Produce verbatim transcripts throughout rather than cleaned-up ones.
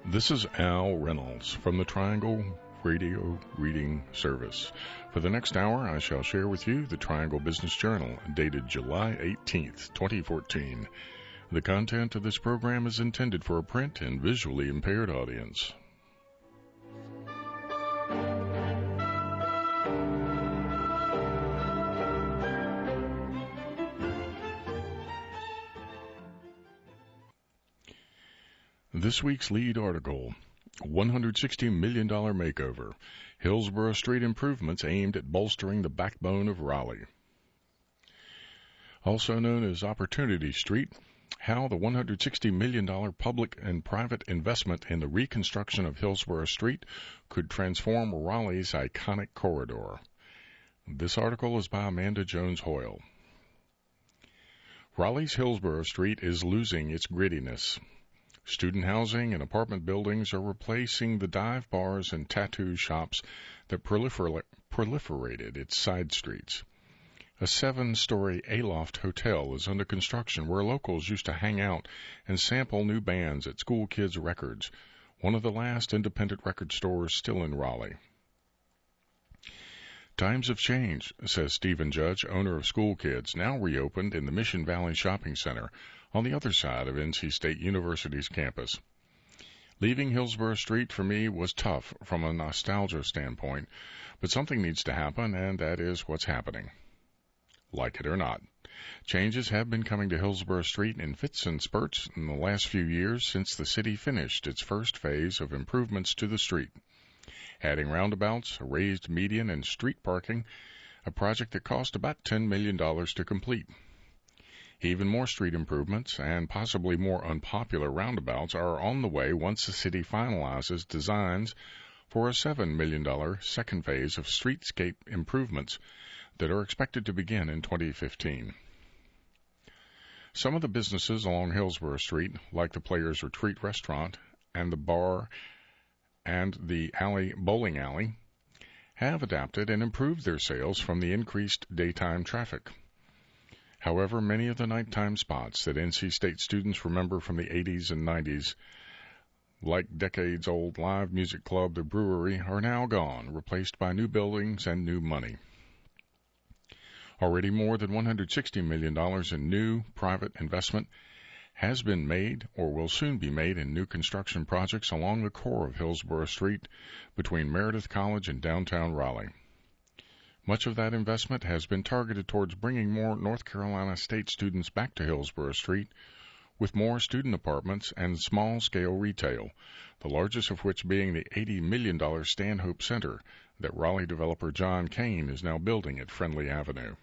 This is Al Reynolds from the Triangle Radio Reading Service. For the next hour, I shall share with you the Triangle Business Journal, dated July eighteenth, twenty fourteen. The content of this program is intended for a print and visually impaired audience. This week's lead article, one hundred sixty million dollars makeover, Hillsborough Street improvements aimed at bolstering the backbone of Raleigh. Also known as Opportunity Street, how the one hundred sixty million dollars public and private investment in the reconstruction of Hillsborough Street could transform Raleigh's iconic corridor. This article is by Amanda Jones Hoyle. Raleigh's Hillsborough Street is losing its grittiness. Student housing and apartment buildings are replacing the dive bars and tattoo shops that prolifer- proliferated its side streets. A seven-story Aloft hotel is under construction where locals used to hang out and sample new bands at School Kids Records, one of the last independent record stores still in Raleigh. Times have changed, says Stephen Judge, owner of School Kids, now reopened in the Mission Valley Shopping Center on the other side of N C State University's campus. Leaving Hillsborough Street for me was tough from a nostalgia standpoint, but something needs to happen, and that is what's happening. Like it or not, changes have been coming to Hillsborough Street in fits and spurts in the last few years since the city finished its first phase of improvements to the street. Adding roundabouts, a raised median, and street parking, a project that cost about ten million dollars to complete. Even more street improvements and possibly more unpopular roundabouts are on the way once the city finalizes designs for a seven million dollars second phase of streetscape improvements that are expected to begin in twenty fifteen. Some of the businesses along Hillsborough Street, like the Players Retreat restaurant and the bar and the alley bowling alley, have adapted and improved their sales from the increased daytime traffic. However, many of the nighttime spots that N C State students remember from the eighties and nineties, like decades-old live music club The Brewery, are now gone, replaced by new buildings and new money. Already more than one hundred sixty million dollars in new private investment has been made or will soon be made in new construction projects along the core of Hillsborough Street between Meredith College and downtown Raleigh. Much of that investment has been targeted towards bringing more North Carolina State students back to Hillsborough Street, with more student apartments and small-scale retail, the largest of which being the eighty million dollars Stanhope Center that Raleigh developer John Kane is now building at Friendly Avenue.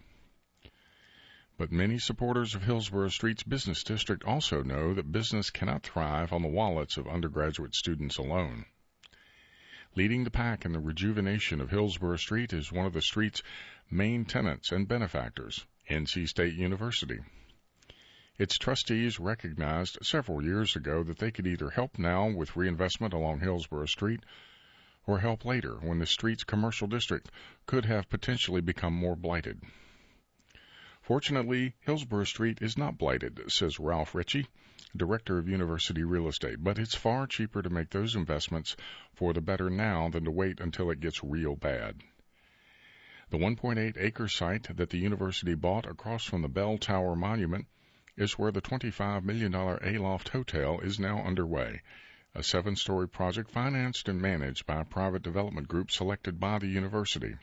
But many supporters of Hillsborough Street's business district also know that business cannot thrive on the wallets of undergraduate students alone. Leading the pack in the rejuvenation of Hillsborough Street is one of the street's main tenants and benefactors, N C State University. Its trustees recognized several years ago that they could either help now with reinvestment along Hillsborough Street or help later when the street's commercial district could have potentially become more blighted. Fortunately, Hillsborough Street is not blighted, says Ralph Ritchie, director of University Real Estate, but it's far cheaper to make those investments for the better now than to wait until it gets real bad. The one point eight acre site that the university bought across from the Bell Tower Monument is where the twenty-five million dollars Aloft Hotel is now underway, a seven-story project financed and managed by a private development group selected by the university.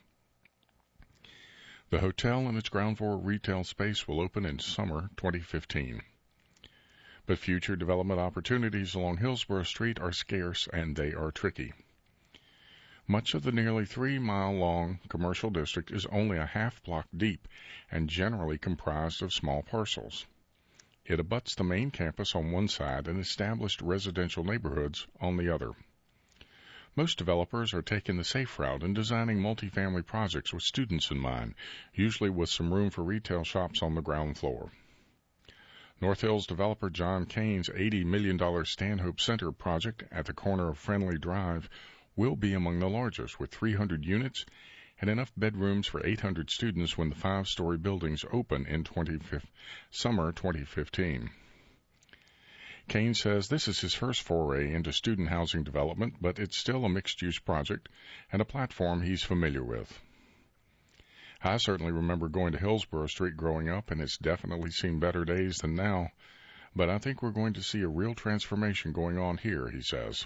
The hotel and its ground floor retail space will open in summer twenty fifteen. But future development opportunities along Hillsborough Street are scarce and they are tricky. Much of the nearly three-mile-long commercial district is only a half-block deep and generally comprised of small parcels. It abuts the main campus on one side and established residential neighborhoods on the other. Most developers are taking the safe route and designing multifamily projects with students in mind, usually with some room for retail shops on the ground floor. North Hills developer John Kane's eighty million dollars Stanhope Center project at the corner of Friendly Drive will be among the largest, with three hundred units and enough bedrooms for eight hundred students when the five-story buildings open in summer twenty fifteen. Kane says this is his first foray into student housing development, but it's still a mixed-use project and a platform he's familiar with. I certainly remember going to Hillsborough Street growing up, and it's definitely seen better days than now, but I think we're going to see a real transformation going on here, he says.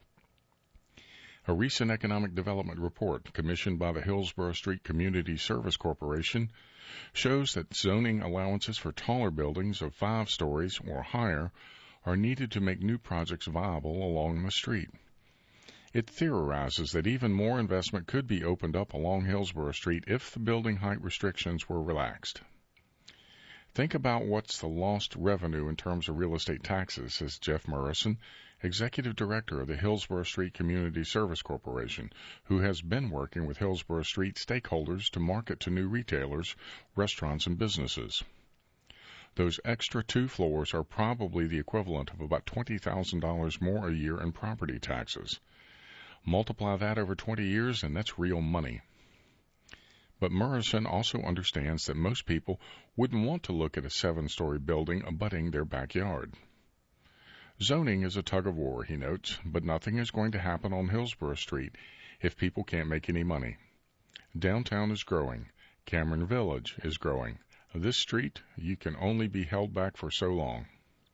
A recent economic development report commissioned by the Hillsborough Street Community Service Corporation shows that zoning allowances for taller buildings of five stories or higher are needed to make new projects viable along the street. It theorizes that even more investment could be opened up along Hillsborough Street if the building height restrictions were relaxed. Think about what's the lost revenue in terms of real estate taxes, says Jeff Murrison, Executive Director of the Hillsborough Street Community Service Corporation, who has been working with Hillsborough Street stakeholders to market to new retailers, restaurants, and businesses. Those extra two floors are probably the equivalent of about twenty thousand dollars more a year in property taxes. Multiply that over twenty years, and that's real money. But Murrison also understands that most people wouldn't want to look at a seven-story building abutting their backyard. Zoning is a tug-of-war, he notes, but nothing is going to happen on Hillsborough Street if people can't make any money. Downtown is growing. Cameron Village is growing. This street, you can only be held back for so long.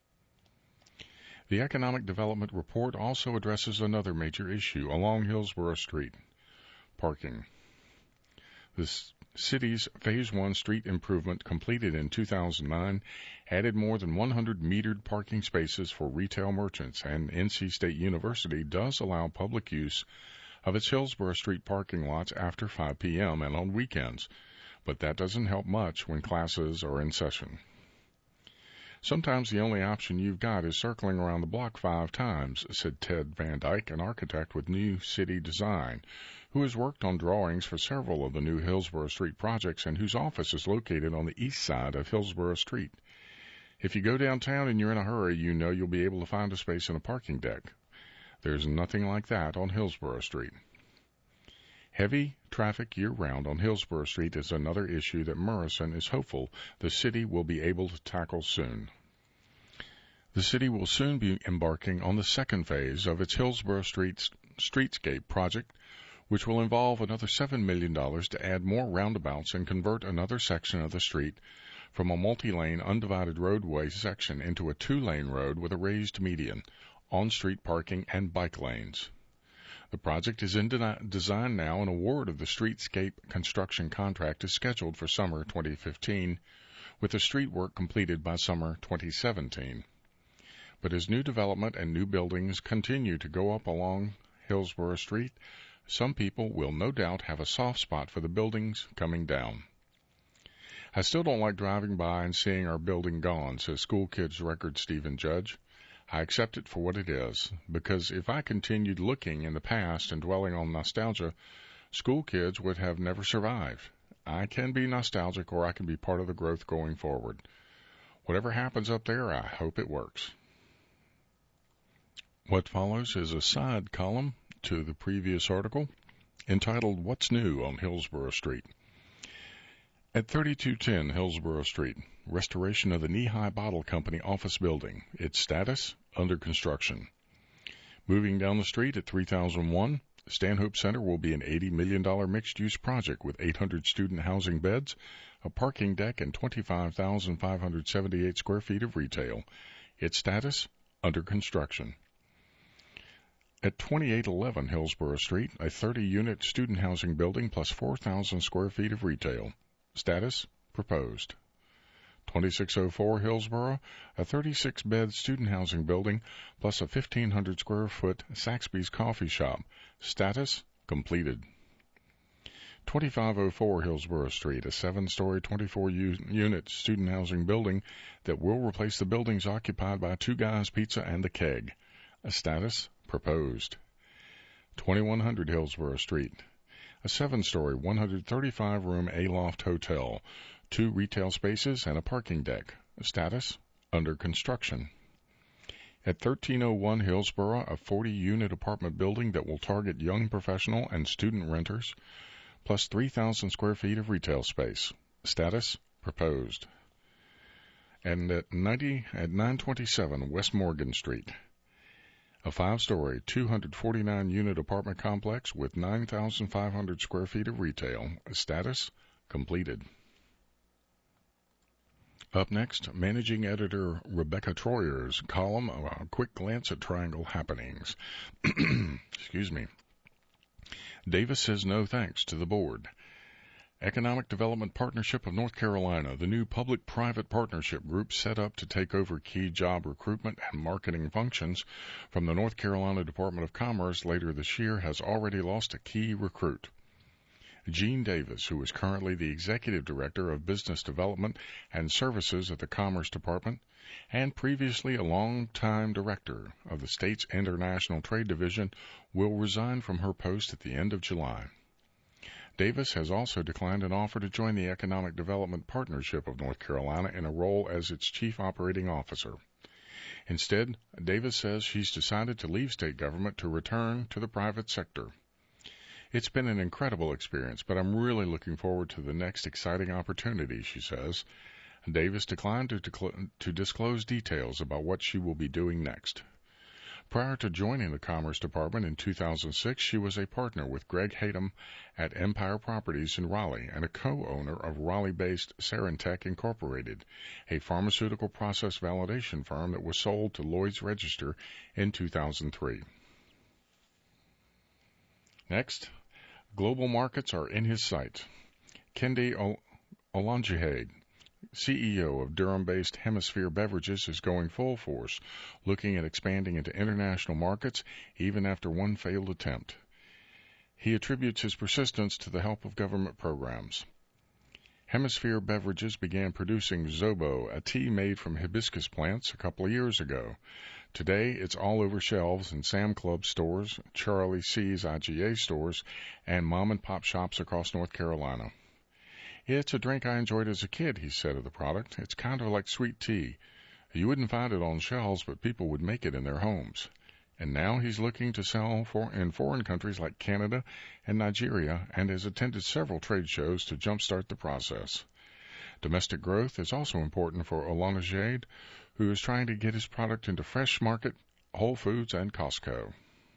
The Economic Development Report also addresses another major issue along Hillsborough Street: parking. The city's Phase one street improvement completed in two thousand nine added more than one hundred metered parking spaces for retail merchants, and N C State University does allow public use of its Hillsborough Street parking lots after five p.m. and on weekends, but that doesn't help much when classes are in session. Sometimes the only option you've got is circling around the block five times, said Ted Van Dyke, an architect with New City Design, who has worked on drawings for several of the new Hillsborough Street projects and whose office is located on the east side of Hillsborough Street. If you go downtown and you're in a hurry, you know you'll be able to find a space in a parking deck. There's nothing like that on Hillsborough Street. Heavy traffic year-round on Hillsborough Street is another issue that Murrison is hopeful the city will be able to tackle soon. The city will soon be embarking on the second phase of its Hillsborough Street Streetscape project, which will involve another seven million dollars to add more roundabouts and convert another section of the street from a multi-lane undivided roadway section into a two-lane road with a raised median, on-street parking, and bike lanes. The project is in de- design now, and award of the streetscape construction contract is scheduled for summer twenty fifteen, with the street work completed by summer twenty seventeen. But as new development and new buildings continue to go up along Hillsborough Street, some people will no doubt have a soft spot for the buildings coming down. I still don't like driving by and seeing our building gone, says School Kids Record Stephen Judge. I accept it for what it is, because if I continued looking in the past and dwelling on nostalgia, School Kids would have never survived. I can be nostalgic, or I can be part of the growth going forward. Whatever happens up there, I hope it works. What follows is a side column to the previous article entitled What's New on Hillsborough Street. At thirty-two ten Hillsborough Street, restoration of the Knee-High Bottle Company office building. Its status, under construction. Moving down the street at three thousand one, Stanhope Center will be an eighty million dollars mixed-use project with eight hundred student housing beds, a parking deck, and twenty-five thousand five hundred seventy-eight square feet of retail. Its status, under construction. At twenty-eight eleven Hillsborough Street, a thirty-unit student housing building plus four thousand square feet of retail. Status, proposed. twenty-six oh four Hillsborough, a thirty-six bed student housing building plus a fifteen hundred square foot Saxby's coffee shop. Status, completed. twenty-five oh four Hillsborough Street, a seven-story, twenty-four unit student housing building that will replace the buildings occupied by Two Guys Pizza and The Keg. A status, proposed. twenty-one hundred Hillsborough Street, a seven-story, one hundred thirty-five room A-loft hotel, two retail spaces, and a parking deck. Status, under construction. At thirteen oh one Hillsborough, a forty-unit apartment building that will target young professional and student renters, plus three thousand square feet of retail space. Status, proposed. and at ninety at nine twenty-seven West Morgan Street. A five-story, two hundred forty-nine unit apartment complex with nine thousand five hundred square feet of retail. Status completed. Up next, managing editor Rebecca Troyer's column, A Quick Glance at Triangle Happenings. Excuse me. Davis says no thanks to the board. Economic Development Partnership of North Carolina, the new public-private partnership group set up to take over key job recruitment and marketing functions from the North Carolina Department of Commerce later this year, has already lost a key recruit. Gene Davis, who is currently the Executive Director of Business Development and Services at the Commerce Department, and previously a long-time Director of the state's International Trade Division, will resign from her post at the end of July. Davis has also declined an offer to join the Economic Development Partnership of North Carolina in a role as its Chief Operating Officer. Instead, Davis says she's decided to leave state government to return to the private sector. It's been an incredible experience, but I'm really looking forward to the next exciting opportunity, she says. Davis declined to, decl- to disclose details about what she will be doing next. Prior to joining the Commerce Department in two thousand six, she was a partner with Greg Hayden at Empire Properties in Raleigh and a co-owner of Raleigh-based Serentech Incorporated, a pharmaceutical process validation firm that was sold to Lloyd's Register in two thousand three. Next, global markets are in his sights. Kendi Olanjihade, C E O of Durham-based Hemisphere Beverages, is going full force, looking at expanding into international markets even after one failed attempt. He attributes his persistence to the help of government programs. Hemisphere Beverages began producing Zobo, a tea made from hibiscus plants, a couple of years ago. Today, it's all over shelves in Sam Club stores, Charlie C's I G A stores, and mom-and-pop shops across North Carolina. It's a drink I enjoyed as a kid, he said of the product. It's kind of like sweet tea. You wouldn't find it on shelves, but people would make it in their homes. And now he's looking to sell for in foreign countries like Canada and Nigeria, and has attended several trade shows to jumpstart the process. Domestic growth is also important for Olanjihade, who is trying to get his product into Fresh Market, Whole Foods, and Costco.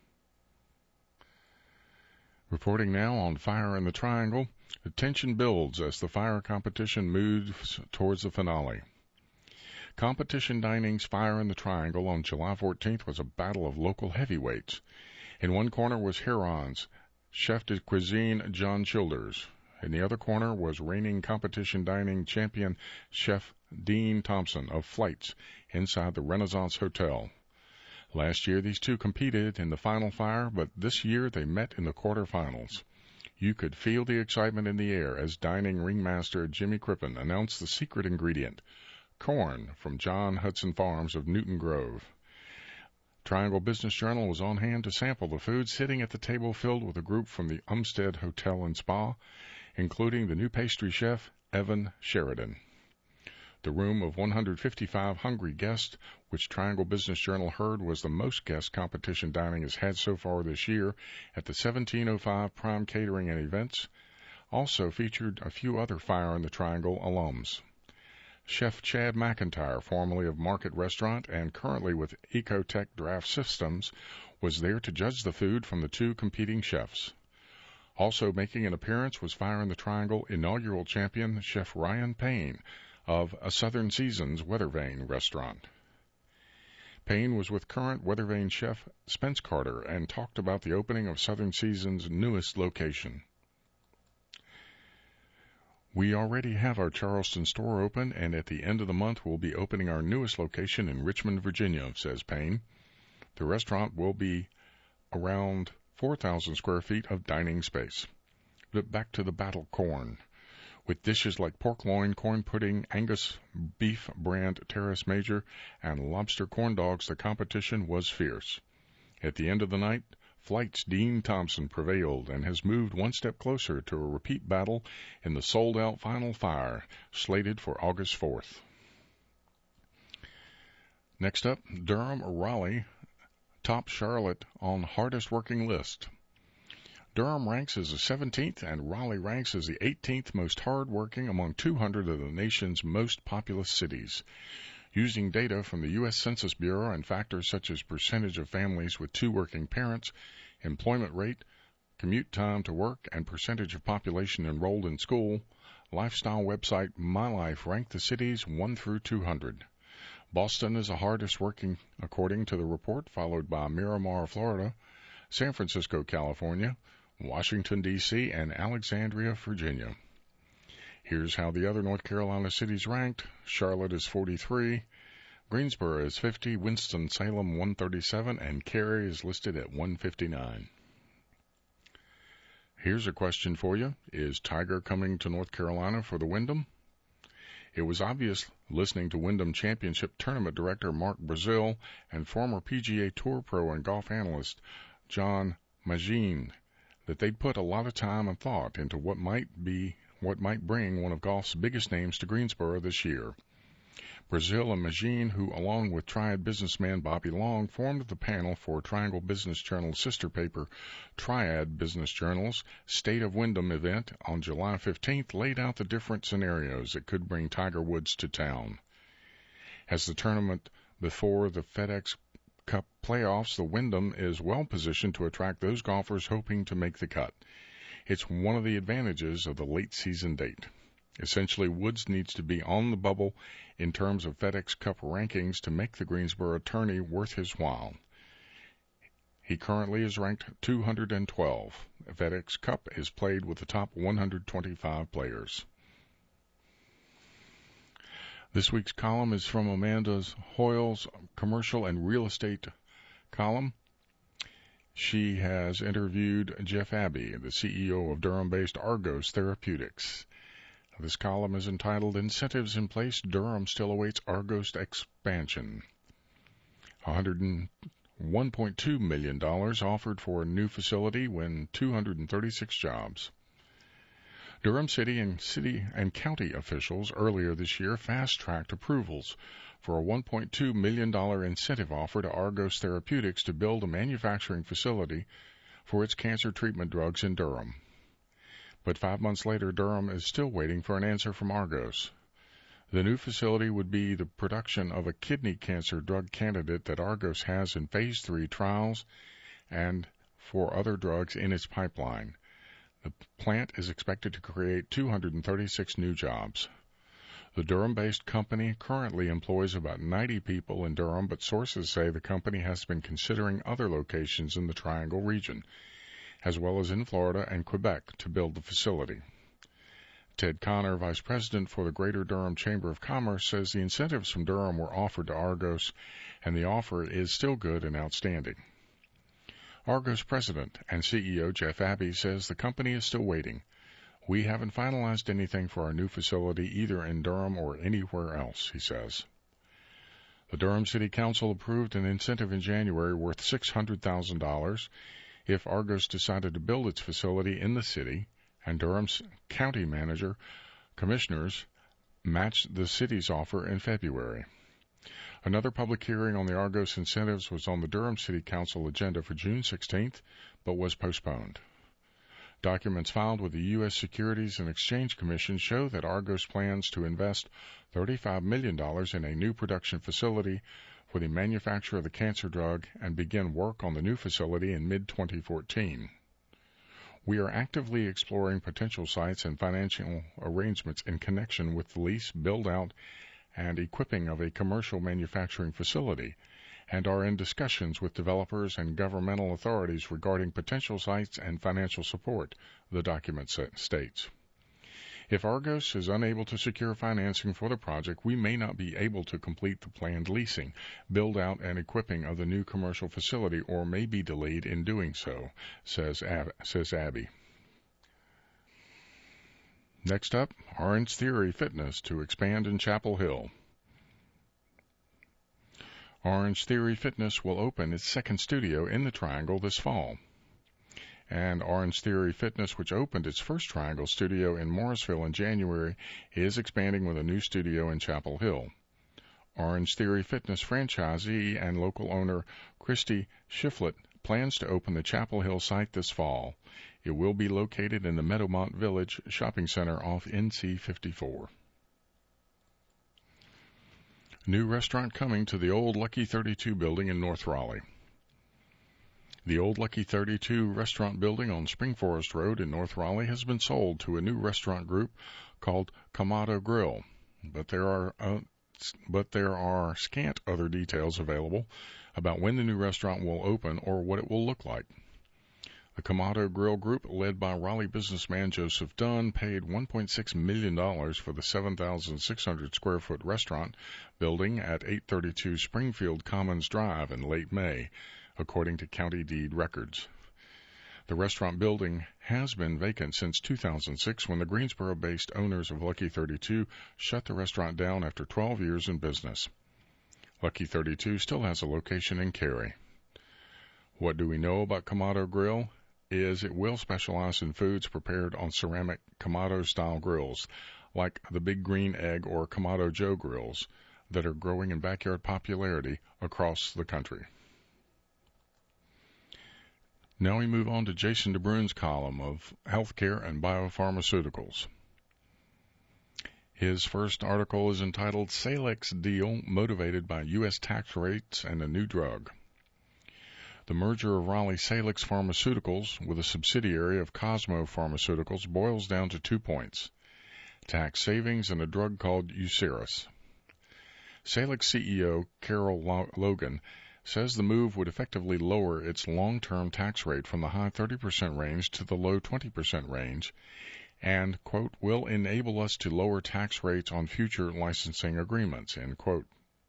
Reporting now on Fire in the Triangle, the tension builds as the fire competition moves towards the finale. Competition Dining's Fire in the Triangle on July fourteenth was a battle of local heavyweights. In one corner was Huron's chef de cuisine John Childers. In the other corner was reigning Competition Dining champion Chef Dean Thompson of Flights inside the Renaissance Hotel. Last year, these two competed in the final fire, but this year they met in the quarterfinals. You could feel the excitement in the air as dining ringmaster Jimmy Crippen announced the secret ingredient, corn from John Hudson Farms of Newton Grove. Triangle Business Journal was on hand to sample the food, sitting at the table filled with a group from the Umstead Hotel and Spa, including the new pastry chef, Evan Sheridan. The room of one hundred fifty-five hungry guests, which Triangle Business Journal heard was the most guest Competition Dining has had so far this year at the seventeen oh five Prime Catering and Events, also featured a few other Fire in the Triangle alums. Chef Chad McIntyre, formerly of Market Restaurant and currently with Ecotech Draft Systems, was there to judge the food from the two competing chefs. Also making an appearance was Fire in the Triangle inaugural champion Chef Ryan Payne of a Southern Seasons Weathervane restaurant. Payne was with current Weathervane chef Spence Carter and talked about the opening of Southern Seasons' newest location. We already have our Charleston store open, and at the end of the month we'll be opening our newest location in Richmond, Virginia, says Payne. The restaurant will be around four thousand square feet of dining space. But back to the battle corn. With dishes like pork loin, corn pudding, Angus beef brand Terrace Major, and lobster corn dogs, the competition was fierce. At the end of the night, Flight's Dean Thompson prevailed and has moved one step closer to a repeat battle in the sold-out Final Fire, slated for August fourth. Next up, Durham Raleigh top Charlotte on hardest working list. Durham ranks as the seventeenth and Raleigh ranks as the eighteenth most hard-working among two hundred of the nation's most populous cities. Using data from the U S Census Bureau and factors such as percentage of families with two working parents, employment rate, commute time to work, and percentage of population enrolled in school, lifestyle website MyLife ranked the cities one through two hundred. Boston is the hardest working, according to the report, followed by Miramar, Florida, San Francisco, California, Washington, D C, and Alexandria, Virginia. Here's how the other North Carolina cities ranked. Charlotte is forty-three, Greensboro is fifty, Winston-Salem one thirty-seven, and Cary is listed at one fifty-nine. Here's a question for you. Is Tiger coming to North Carolina for the Wyndham? It was obvious listening to Wyndham Championship Tournament Director Mark Brazil and former P G A Tour pro and golf analyst John Magine that they'd put a lot of time and thought into what might be what might bring one of golf's biggest names to Greensboro this year. Brazil and Magine, who along with Triad businessman Bobby Long formed the panel for Triangle Business Journal's sister paper Triad Business Journal's State of Wyndham event on July fifteenth, laid out the different scenarios that could bring Tiger Woods to town. As the tournament before the FedEx Cup playoffs, the Wyndham is well positioned to attract those golfers hoping to make the cut. It's one of the advantages of the late season date. Essentially, Woods needs to be on the bubble in terms of FedEx Cup rankings to make the Greensboro tourney worth his while. He currently is ranked two hundred twelve. FedEx Cup is played with the top one hundred twenty-five players. This week's column is from Amanda Hoyle's commercial and real estate column. She has interviewed Jeff Abbey, the C E O of Durham-based Argos Therapeutics. This column is entitled Incentives in Place, Durham Still Awaits Argos Expansion. one hundred one point two million dollars offered for a new facility when two hundred thirty-six jobs. Durham City and city and county officials earlier this year fast-tracked approvals for a one point two million dollars incentive offer to Argos Therapeutics to build a manufacturing facility for its cancer treatment drugs in Durham. But five months later, Durham is still waiting for an answer from Argos. The new facility would be the production of a kidney cancer drug candidate that Argos has in phase three trials and for other drugs in its pipeline. The plant is expected to create two hundred thirty-six new jobs. The Durham-based company currently employs about ninety people in Durham, but sources say the company has been considering other locations in the Triangle region, as well as in Florida and Quebec, to build the facility. Ted Connor, Vice President for the Greater Durham Chamber of Commerce, says the incentives from Durham were offered to Argos, and the offer is still good and outstanding. Argos President and C E O Jeff Abbey says the company is still waiting. We haven't finalized anything for our new facility either in Durham or anywhere else, he says. The Durham City Council approved an incentive in January worth six hundred thousand dollars if Argos decided to build its facility in the city, and Durham's county manager commissioners matched the city's offer in February. Another public hearing on the Argos incentives was on the Durham City Council agenda for June sixteenth, but was postponed. Documents filed with the U S Securities and Exchange Commission show that Argos plans to invest thirty-five million dollars in a new production facility for the manufacture of the cancer drug and begin work on the new facility in mid twenty fourteen. We are actively exploring potential sites and financial arrangements in connection with the lease, build-out, and equipping of a commercial manufacturing facility, and are in discussions with developers and governmental authorities regarding potential sites and financial support, the document states. If Argos is unable to secure financing for the project, we may not be able to complete the planned leasing, build-out, and equipping of the new commercial facility, or may be delayed in doing so, says, Ab- says Abbey. Next up, Orange Theory Fitness to expand in Chapel Hill. Orange Theory Fitness will open its second studio in the Triangle this fall. And Orange Theory Fitness, which opened its first Triangle studio in Morrisville in January, is expanding with a new studio in Chapel Hill. Orange Theory Fitness franchisee and local owner Christy Shiflett plans to open the Chapel Hill site this fall. It will be located in the Meadowmont Village shopping center off N C fifty-four. New restaurant coming to the old Lucky thirty-two building in North Raleigh. The old Lucky thirty-two restaurant building on Spring Forest Road in North Raleigh has been sold to a new restaurant group called Kamado Grill, but there are uh, but there are scant other details available about when the new restaurant will open or what it will look like. The Kamado Grill Group, led by Raleigh businessman Joseph Dunn, paid one point six million dollars for the seven thousand six hundred square foot restaurant building at eight thirty-two Springfield Commons Drive in late May, according to county deed records. The restaurant building has been vacant since two thousand six, when the Greensboro-based owners of Lucky thirty-two shut the restaurant down after twelve years in business. Lucky thirty-two still has a location in Cary. What do we know about Kamado Grill? Is it will specialize in foods prepared on ceramic Kamado-style grills, like the Big Green Egg or Kamado Joe grills, that are growing in backyard popularity across the country. Now we move on to Jason DeBruyn's column of healthcare and biopharmaceuticals. His first article is entitled Salix Deal Motivated by U S Tax Rates and a New Drug. The merger of Raleigh Salix Pharmaceuticals with a subsidiary of Cosmo Pharmaceuticals boils down to two points: tax savings and a drug called Uceris. Salix C E O Carol Logan says the move would effectively lower its long-term tax rate from the high thirty percent range to the low twenty percent range and, quote, will enable us to lower tax rates on future licensing agreements, end quote.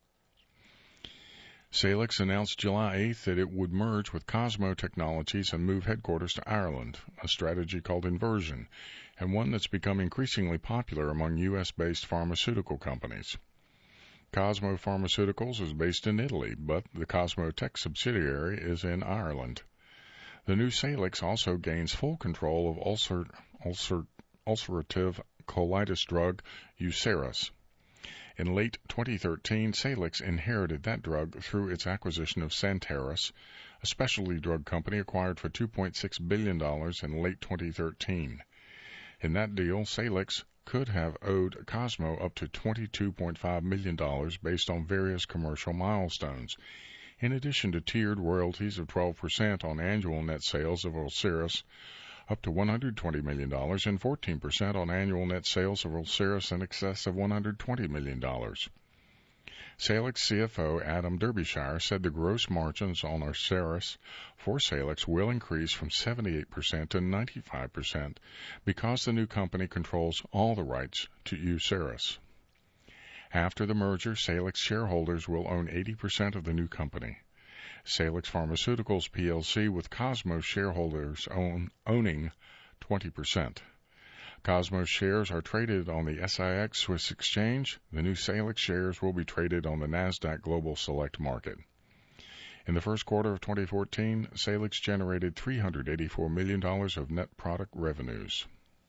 Salix announced July eighth that it would merge with Cosmo Technologies and move headquarters to Ireland, a strategy called inversion, and one that's become increasingly popular among U S-based pharmaceutical companies. Cosmo Pharmaceuticals is based in Italy, but the Cosmo Tech subsidiary is in Ireland. The new Salix also gains full control of ulcer, ulcer, ulcerative colitis drug Uceris. In late twenty thirteen, Salix inherited that drug through its acquisition of Santeris, a specialty drug company acquired for two point six billion dollars in late twenty thirteen. In that deal, Salix could have owed Cosmo up to twenty-two point five million dollars based on various commercial milestones, in addition to tiered royalties of twelve percent on annual net sales of Uceris up to one hundred twenty million dollars and fourteen percent on annual net sales of Uceris in excess of one hundred twenty million dollars. Salix C F O Adam Derbyshire said the gross margins on Uceris for Salix will increase from seventy-eight percent to ninety-five percent because the new company controls all the rights to Uceris. After the merger, Salix shareholders will own eighty percent of the new company. Salix Pharmaceuticals P L C with Cosmo shareholders own, owning twenty percent. Cosmo shares are traded on the S I X Swiss Exchange. The new Salix shares will be traded on the NASDAQ Global Select Market. In the first quarter of twenty fourteen, Salix generated three hundred eighty-four million dollars of net product revenues.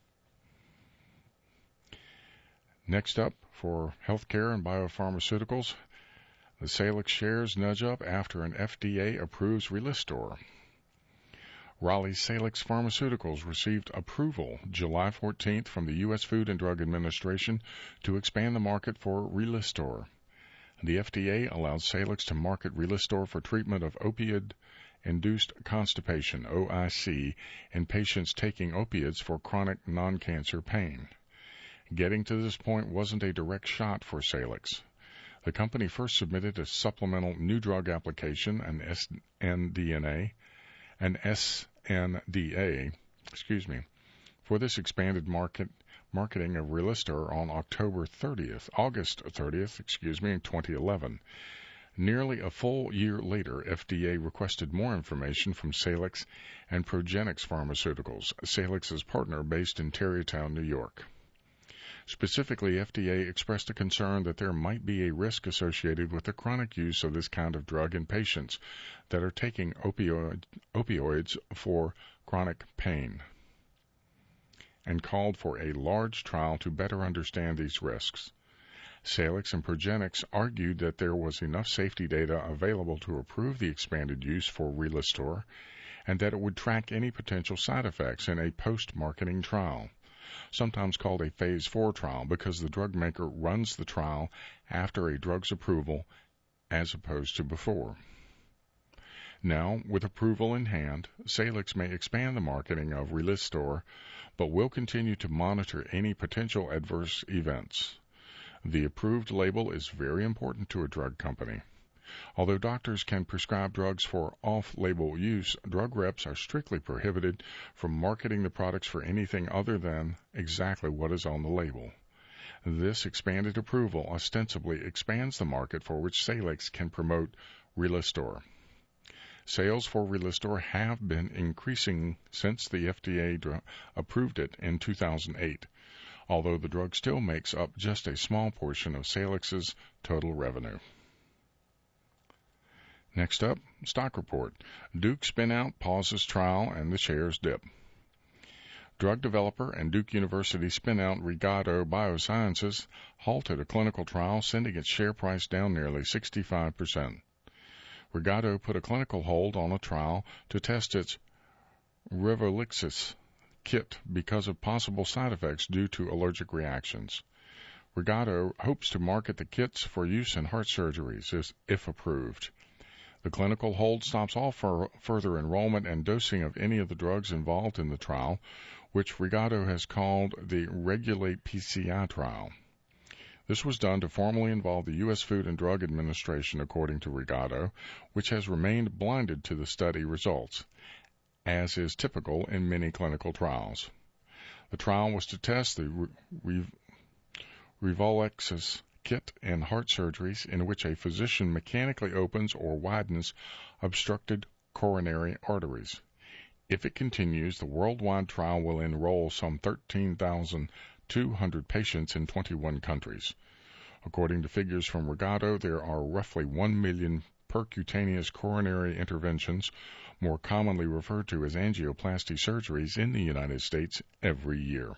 Next up, for healthcare and biopharmaceuticals, the Salix shares nudge up after an F D A approves Relistor. Raleigh Salix Pharmaceuticals received approval July fourteenth from the U S Food and Drug Administration to expand the market for Relistor. The F D A allowed Salix to market Relistor for treatment of opioid-induced constipation, O I C, in patients taking opiates for chronic non-cancer pain. Getting to this point wasn't a direct shot for Salix. The company first submitted a supplemental new drug application, an S N D A, an S N D A, excuse me, for this expanded market marketing of Relistor on October thirtieth, August thirtieth, excuse me, in twenty eleven. Nearly a full year later, F D A requested more information from Salix and Progenics Pharmaceuticals, Salix's partner based in Tarrytown, New York. Specifically, F D A expressed a concern that there might be a risk associated with the chronic use of this kind of drug in patients that are taking opioid, opioids for chronic pain, and called for a large trial to better understand these risks. Salix and Progenics argued that there was enough safety data available to approve the expanded use for Relistor and that it would track any potential side effects in a post-marketing trial, sometimes called a phase four trial because the drug maker runs the trial after a drug's approval as opposed to before. Now, with approval in hand, Salix may expand the marketing of Relistor, but will continue to monitor any potential adverse events. The approved label is very important to a drug company. Although doctors can prescribe drugs for off-label use, drug reps are strictly prohibited from marketing the products for anything other than exactly what is on the label. This expanded approval ostensibly expands the market for which Salix can promote Relistor. Sales for Relistor have been increasing since the F D A dr- approved it in two thousand eight, although the drug still makes up just a small portion of Salix's total revenue. Next up, stock report. Duke spin-out pauses trial and the shares dip. Drug developer and Duke University spin-out Regado Biosciences halted a clinical trial, sending its share price down nearly sixty-five percent. Regado put a clinical hold on a trial to test its Revolixis kit because of possible side effects due to allergic reactions. Regado hopes to market the kits for use in heart surgeries if approved. The clinical hold stops all for further enrollment and dosing of any of the drugs involved in the trial, which Regado has called the Regulate P C I trial. This was done to formally involve the U S Food and Drug Administration, according to Regado, which has remained blinded to the study results, as is typical in many clinical trials. The trial was to test the Re- Revolixis kit in heart surgeries in which a physician mechanically opens or widens obstructed coronary arteries. If it continues, the worldwide trial will enroll some thirteen thousand two hundred patients in twenty-one countries. According to figures from Regado, there are roughly one million percutaneous coronary interventions, more commonly referred to as angioplasty surgeries, in the United States every year.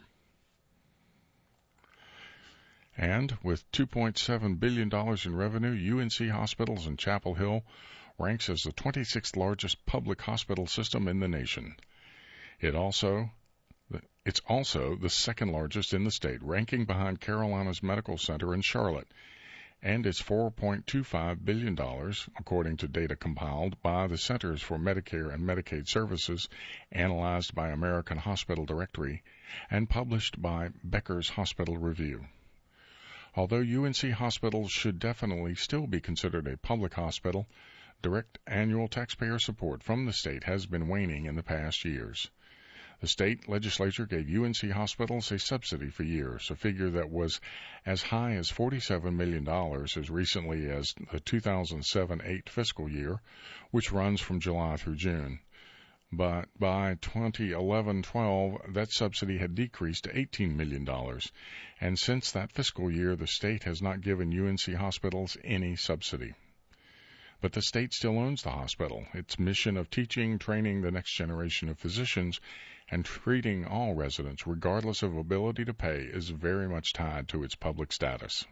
And with two point seven billion dollars in revenue, U N C Hospitals in Chapel Hill ranks as the twenty-sixth largest public hospital system in the nation. It also It's also the second largest in the state, ranking behind Carolinas Medical Center in Charlotte, and it's four point two five billion dollars, according to data compiled by the Centers for Medicare and Medicaid Services, analyzed by American Hospital Directory, and published by Becker's Hospital Review. Although U N C hospitals should definitely still be considered a public hospital, direct annual taxpayer support from the state has been waning in the past years. The state legislature gave U N C hospitals a subsidy for years, a figure that was as high as forty-seven million dollars as recently as the two thousand seven eight fiscal year, which runs from July through June. But by twenty eleven twelve, that subsidy had decreased to eighteen million dollars, and since that fiscal year, the state has not given U N C hospitals any subsidy. But the state still owns the hospital. Its mission of teaching, training the next generation of physicians, and treating all residents, regardless of ability to pay, is very much tied to its public status.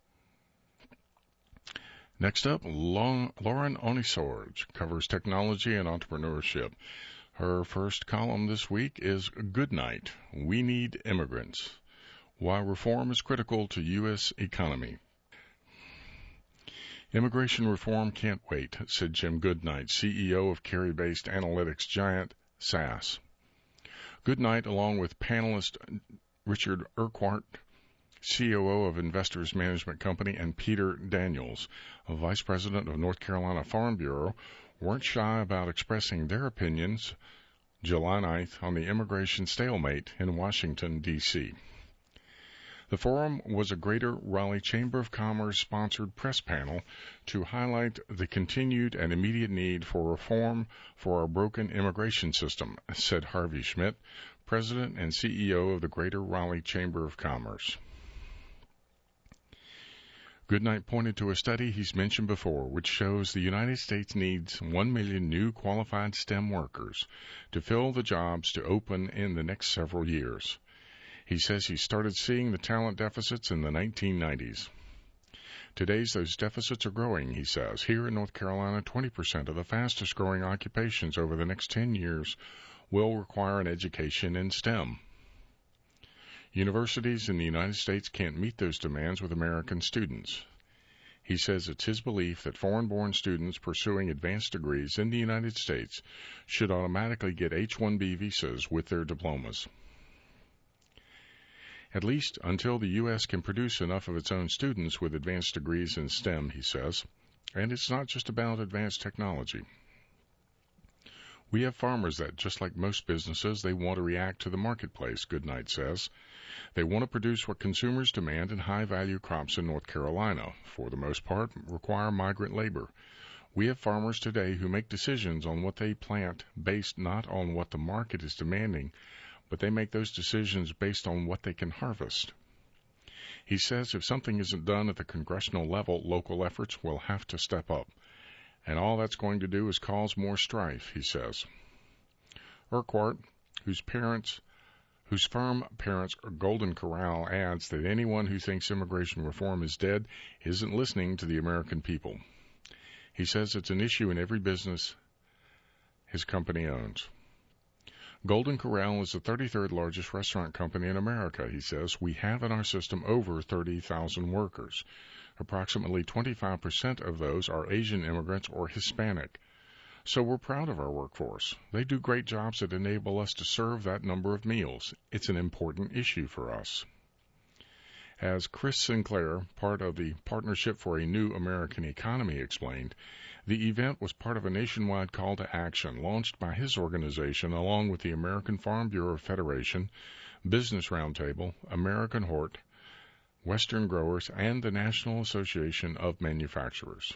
Next up, Lauren Onisorge covers technology and entrepreneurship. Her first column this week is Goodnight, We Need Immigrants, Why Reform is Critical to U S Economy. Immigration reform can't wait, said Jim Goodnight, C E O of Cary-based analytics giant S A S. Goodnight, along with panelist Richard Urquhart, C O O of Investors Management Company, and Peter Daniels, a vice president of North Carolina Farm Bureau, weren't shy about expressing their opinions July ninth on the immigration stalemate in Washington, D C The forum was a Greater Raleigh Chamber of Commerce sponsored press panel to highlight the continued and immediate need for reform for our broken immigration system, said Harvey Schmidt, president and C E O of the Greater Raleigh Chamber of Commerce. Goodnight pointed to a study he's mentioned before, which shows the United States needs one million new qualified STEM workers to fill the jobs to open in the next several years. He says he started seeing the talent deficits in the nineteen nineties. Today's those deficits are growing, he says. Here in North Carolina, twenty percent of the fastest growing occupations over the next ten years will require an education in STEM. Universities in the United States can't meet those demands with American students. He says it's his belief that foreign-born students pursuing advanced degrees in the United States should automatically get H one B visas with their diplomas. At least until the U S can produce enough of its own students with advanced degrees in STEM, he says. And it's not just about advanced technology. We have farmers that, just like most businesses, they want to react to the marketplace, Goodnight says. They want to produce what consumers demand, and high-value crops in North Carolina, for the most part, require migrant labor. We have farmers today who make decisions on what they plant based not on what the market is demanding, but they make those decisions based on what they can harvest. He says if something isn't done at the congressional level, local efforts will have to step up. And all that's going to do is cause more strife, he says. Urquhart, whose parents, whose firm parents Golden Corral, adds that anyone who thinks immigration reform is dead isn't listening to the American people. He says it's an issue in every business his company owns. Golden Corral is the thirty-third largest restaurant company in America, he says. We have in our system over thirty thousand workers. Approximately twenty-five percent of those are Asian immigrants or Hispanic. So we're proud of our workforce. They do great jobs that enable us to serve that number of meals. It's an important issue for us. As Chris Sinclair, part of the Partnership for a New American Economy, explained, the event was part of a nationwide call to action launched by his organization along with the American Farm Bureau Federation, Business Roundtable, American Hort, Western Growers, and the National Association of Manufacturers.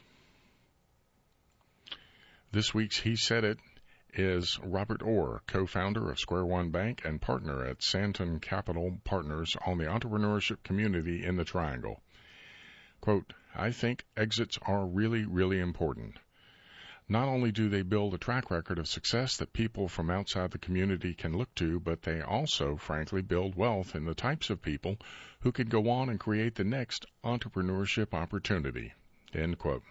This week's He Said It is Robert Orr, co-founder of Square One Bank and partner at Santon Capital Partners on the entrepreneurship community in the Triangle. Quote, I think exits are really, really important. Not only do they build a track record of success that people from outside the community can look to, but they also, frankly, build wealth in the types of people who can go on and create the next entrepreneurship opportunity. End quote.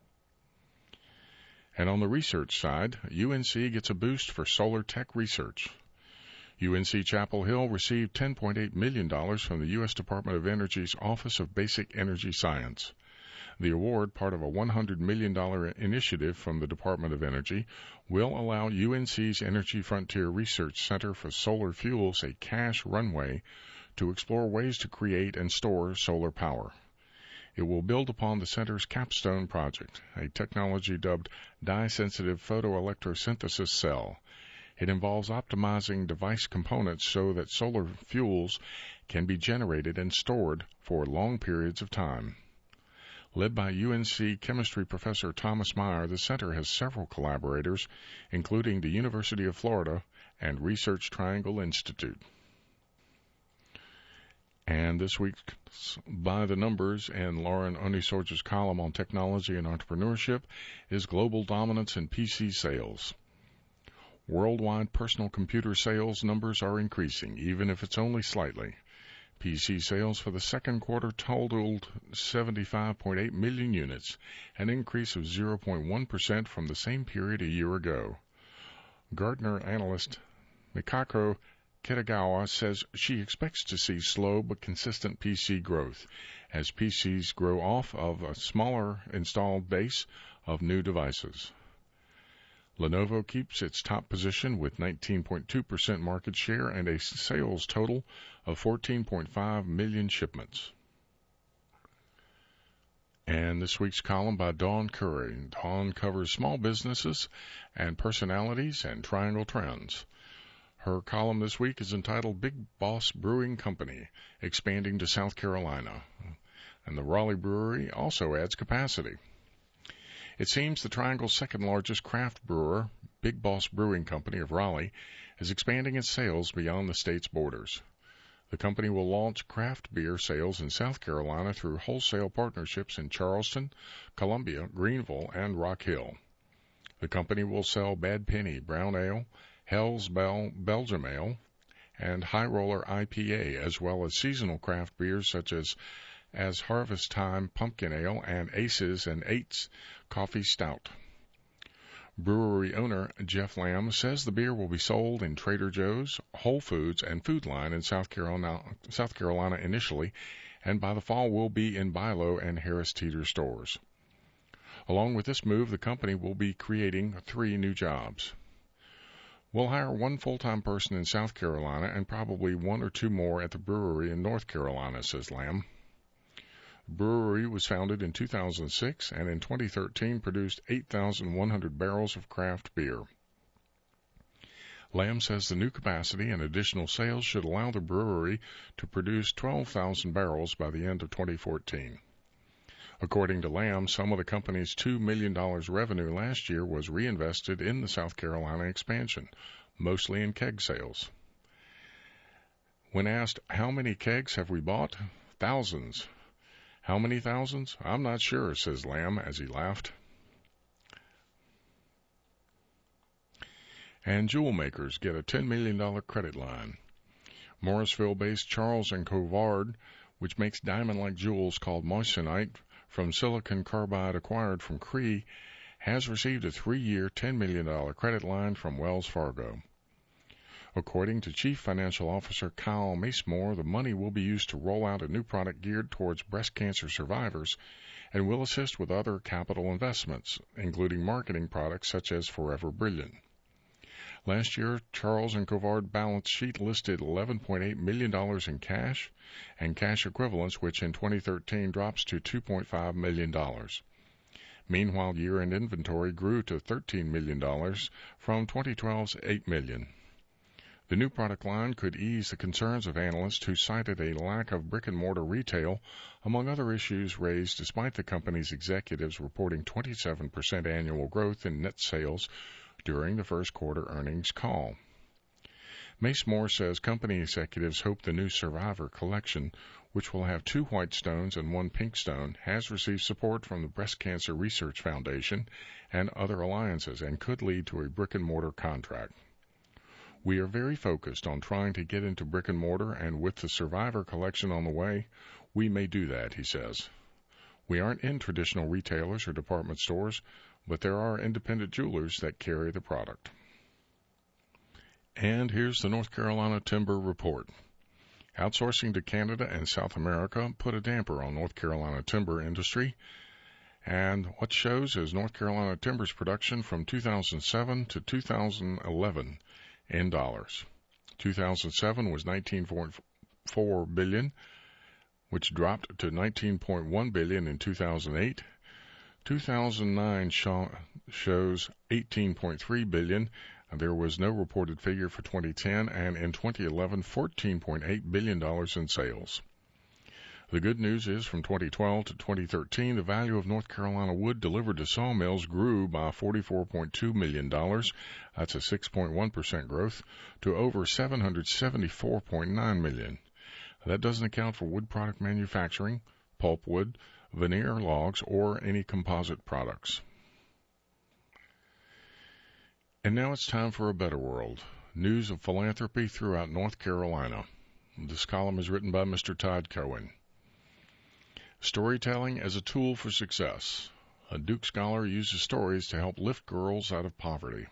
And on the research side, U N C gets a boost for solar tech research. U N C Chapel Hill received ten point eight million dollars from the U S Department of Energy's Office of Basic Energy Science. The award, part of a one hundred million dollars initiative from the Department of Energy, will allow U N C's Energy Frontier Research Center for Solar Fuels a cash runway to explore ways to create and store solar power. It will build upon the center's capstone project, a technology dubbed dye-sensitive photoelectrosynthesis cell. It involves optimizing device components so that solar fuels can be generated and stored for long periods of time. Led by U N C chemistry professor Thomas Meyer, the center has several collaborators, including the University of Florida and Research Triangle Institute. And this week's By the Numbers and Lauren Onisorge's column on technology and entrepreneurship is Global Dominance in P C Sales. Worldwide personal computer sales numbers are increasing, even if it's only slightly. P C sales for the second quarter totaled seventy-five point eight million units, an increase of zero point one percent from the same period a year ago. Gartner analyst Mikako Kitagawa says she expects to see slow but consistent P C growth as P Cs grow off of a smaller installed base of new devices. Lenovo keeps its top position with nineteen point two percent market share and a sales total of fourteen point five million shipments. And this week's column by Dawn Curry. Dawn covers small businesses and personalities and Triangle trends. Her column this week is entitled Big Boss Brewing Company, Expanding to South Carolina. And the Raleigh Brewery also adds capacity. It seems the Triangle's second-largest craft brewer, Big Boss Brewing Company of Raleigh, is expanding its sales beyond the state's borders. The company will launch craft beer sales in South Carolina through wholesale partnerships in Charleston, Columbia, Greenville, and Rock Hill. The company will sell Bad Penny Brown Ale, Hell's Bell Belgium Ale, and High Roller I P A, as well as seasonal craft beers such as as Harvest Time Pumpkin Ale and Aces and Eights Coffee Stout. Brewery owner Jeff Lamb says the beer will be sold in Trader Joe's, Whole Foods, and Food Line in South Carolina, South Carolina initially, and by the fall will be in Bi-Lo and Harris Teeter stores. Along with this move, the company will be creating three new jobs. We'll hire one full-time person in South Carolina and probably one or two more at the brewery in North Carolina, says Lamb. The brewery was founded in two thousand six and in twenty thirteen produced eight thousand one hundred barrels of craft beer. Lamb says the new capacity and additional sales should allow the brewery to produce twelve thousand barrels by the end of twenty fourteen. According to Lamb, some of the company's two million dollars revenue last year was reinvested in the South Carolina expansion, mostly in keg sales. When asked, how many kegs have we bought? Thousands. How many thousands? I'm not sure, says Lamb as he laughed. And jewel makers get a ten million dollars credit line. Morrisville-based Charles and Covard, which makes diamond-like jewels called moissanite from silicon carbide acquired from Cree, has received a three-year ten million dollars credit line from Wells Fargo. According to Chief Financial Officer Kyle Macemore, the money will be used to roll out a new product geared towards breast cancer survivors and will assist with other capital investments, including marketing products such as Forever Brilliant. Last year, Charles and Covard balance sheet listed eleven point eight million dollars in cash and cash equivalents, which in twenty thirteen drops to two point five million dollars. Meanwhile, year-end inventory grew to thirteen million dollars from twenty twelve's eight million dollars. The new product line could ease the concerns of analysts who cited a lack of brick-and-mortar retail, among other issues raised despite the company's executives reporting twenty-seven percent annual growth in net sales during the first quarter earnings call. Macemore says company executives hope the new Survivor collection, which will have two white stones and one pink stone, has received support from the Breast Cancer Research Foundation and other alliances and could lead to a brick-and-mortar contract. We are very focused on trying to get into brick-and-mortar, and with the Survivor collection on the way, we may do that, he says. We aren't in traditional retailers or department stores, but there are independent jewelers that carry the product. And here's the North Carolina Timber Report. Outsourcing to Canada and South America put a damper on North Carolina timber industry, and what shows is North Carolina timber's production from two thousand seven to two thousand eleven in dollars. two thousand seven was nineteen point four billion dollars, which dropped to nineteen point one billion dollars in two thousand eight. two thousand nine show, shows eighteen point three billion dollars. There was no reported figure for twenty ten, and in twenty eleven, fourteen point eight billion dollars in sales. The good news is from twenty twelve to twenty thirteen, the value of North Carolina wood delivered to sawmills grew by forty-four point two million dollars. That's a six point one percent growth to over seven hundred seventy-four point nine million dollars. That doesn't account for wood product manufacturing, pulpwood, veneer logs, or any composite products. And now it's time for A Better World, news of philanthropy throughout North Carolina. This column is written by Mister Todd Cohen. Storytelling as a tool for success. A Duke scholar uses stories to help lift girls out of poverty.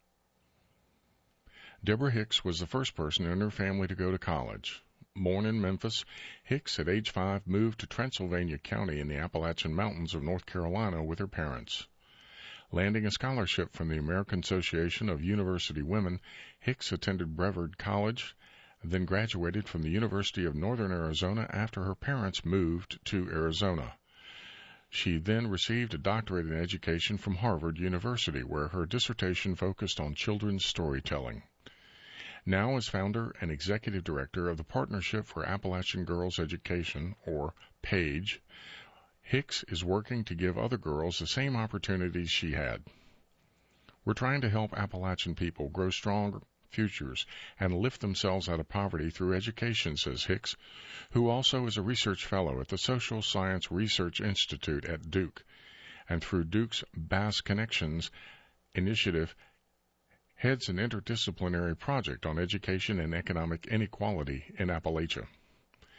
Deborah Hicks was the first person in her family to go to college. Born in Memphis, Hicks at age five moved to Transylvania County in the Appalachian Mountains of North Carolina with her parents. Landing a scholarship from the American Association of University Women, Hicks attended Brevard College, then graduated from the University of Northern Arizona after her parents moved to Arizona. She then received a doctorate in education from Harvard University, where her dissertation focused on children's storytelling. Now as founder and executive director of the Partnership for Appalachian Girls Education, or PAGE, Hicks is working to give other girls the same opportunities she had. We're trying to help Appalachian people grow stronger futures and lift themselves out of poverty through education, says Hicks, who also is a research fellow at the Social Science Research Institute at Duke, and through Duke's Bass Connections initiative heads an interdisciplinary project on education and economic inequality in Appalachia.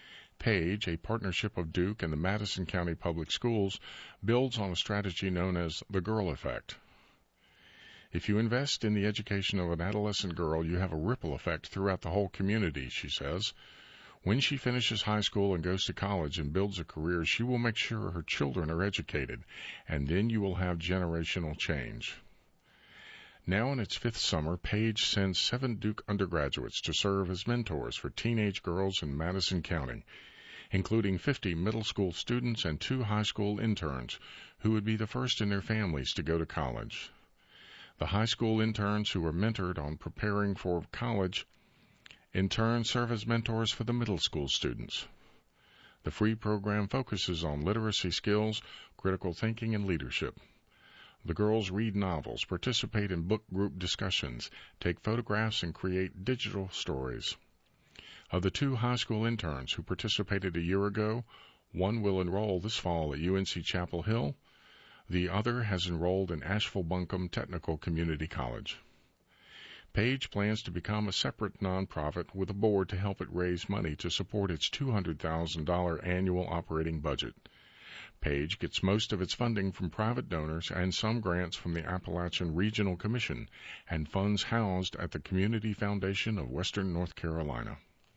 Page, a partnership of Duke and the Madison County Public Schools, builds on a strategy known as the Girl Effect. If you invest in the education of an adolescent girl, you have a ripple effect throughout the whole community, she says. When she finishes high school and goes to college and builds a career, she will make sure her children are educated, and then you will have generational change. Now in its fifth summer, Page sends seven Duke undergraduates to serve as mentors for teenage girls in Madison County, including fifty middle school students and two high school interns who would be the first in their families to go to college. The high school interns who are mentored on preparing for college in turn serve as mentors for the middle school students. The free program focuses on literacy skills, critical thinking, and leadership. The girls read novels, participate in book group discussions, take photographs, and create digital stories. Of the two high school interns who participated a year ago, one will enroll this fall at U N C Chapel Hill. The other has enrolled in Asheville-Buncombe Technical Community College. Page plans to become a separate nonprofit with a board to help it raise money to support its two hundred thousand dollars annual operating budget. Page gets most of its funding from private donors and some grants from the Appalachian Regional Commission and funds housed at the Community Foundation of Western North Carolina.